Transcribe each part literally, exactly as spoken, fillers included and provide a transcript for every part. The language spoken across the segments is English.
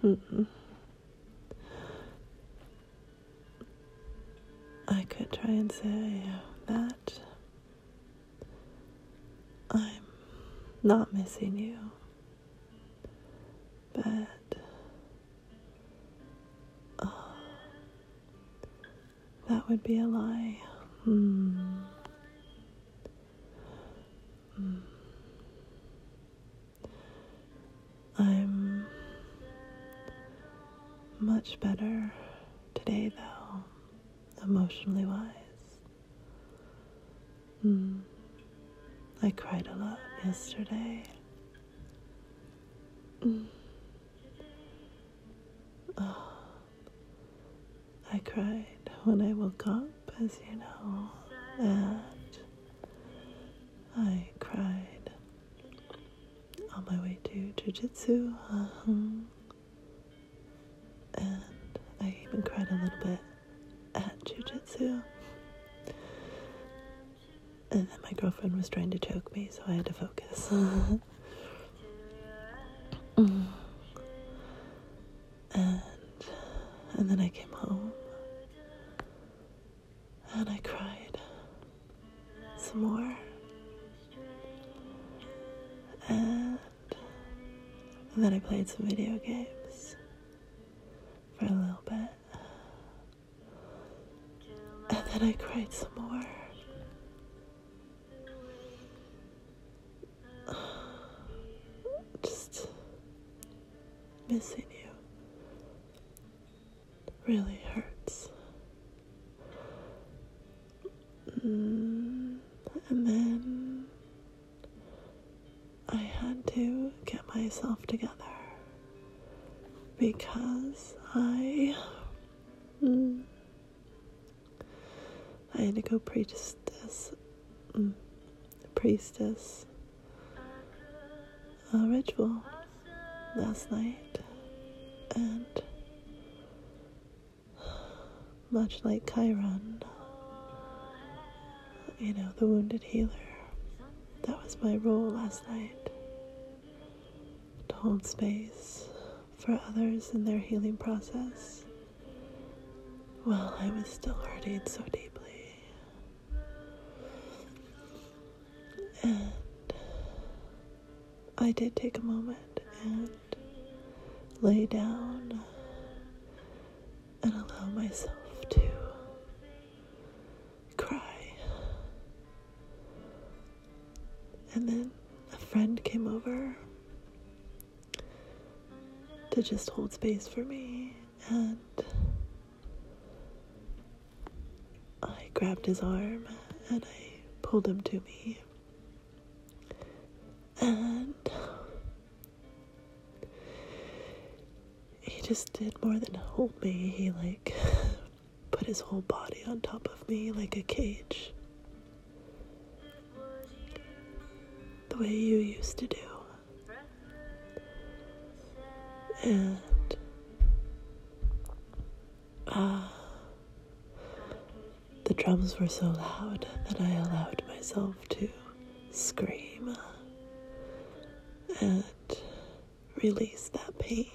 Hmm. I could try and say that I'm not missing you, but oh, that would be a lie. Hmm. Hmm. I'm much better today, though, emotionally wise. Hmm. I cried a lot yesterday. Mm. Oh, I cried when I woke up, as you know, and I cried on my way to jiu-jitsu, uh-huh. And I even cried a little bit at jiu-jitsu. And then my girlfriend was trying to choke me, so I had to focus. mm. And and then I came home and I cried some more. And, and then I played some video games for a little bit. And then I cried some more. Just missing you really hurts. Mm, and then I had to get myself together because I mm, I had to go priestess mm, priestess a ritual last night, and much like Chiron, you know, the wounded healer, that was my role last night, to hold space for others in their healing process while I was still hurting so deeply. And I did take a moment and lay down and allow myself to cry. And then a friend came over to just hold space for me, and I grabbed his arm and I pulled him to me, and he just did more than hold me. He like put his whole body on top of me like a cage, the way you used to do. And uh, the drums were so loud that I allowed myself to scream and release that pain.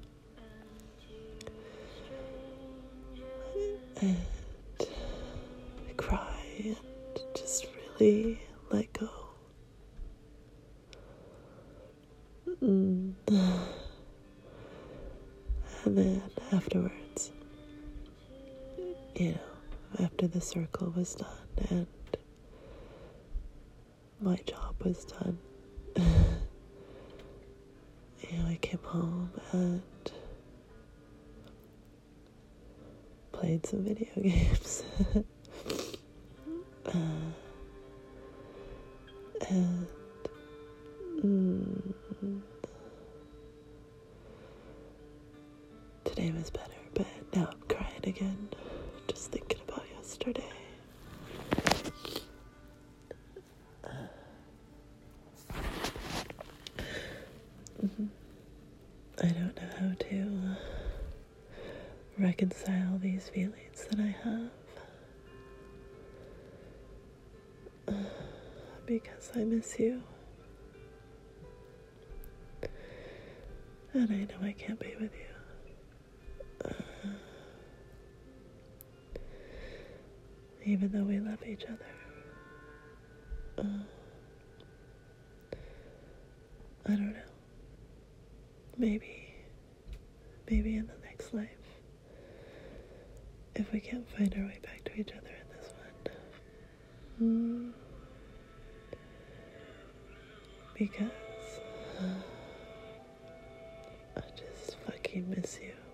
And cry and just really let go. Mm. And then afterwards, you know, after the circle was done and my job was done, you know, I came home and played some video games. uh, and mm, today was better, but now I'm crying again, just thinking about yesterday. Mm-hmm. I don't know how to reconcile these feelings that I have, uh, because I miss you, and I know I can't be with you. even though we love each other. Uh, I don't know. Maybe, maybe in the next life, if we can't find our way back to each other in this one. Mm, because uh, I just fucking miss you.